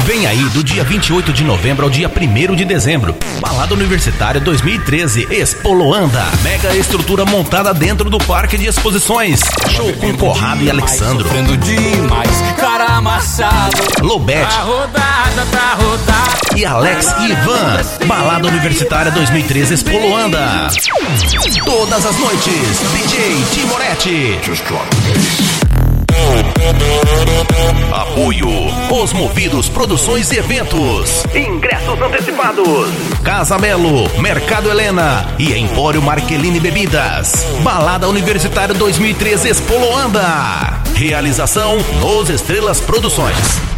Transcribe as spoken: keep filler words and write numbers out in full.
Vem aí do dia vinte e oito de novembro ao dia primeiro de dezembro. Balada Universitária dois mil e treze, Expo Loanda. Mega estrutura montada dentro do Parque de Exposições. Show com Corrado e Alexandro. Demais, cara amassado. Lobete. A rodada tá rodada. E Alex e Ivan. Balada Universitária dois mil e treze, Expo Loanda. Todas as noites, D J Timoretti. Apoio Os Movidos Produções e Eventos. Ingressos antecipados. Casa Melo, Mercado Helena e Empório Marqueline Bebidas. Balada Universitária dois mil e treze, Expo Loanda. Realização Nos Estrelas Produções.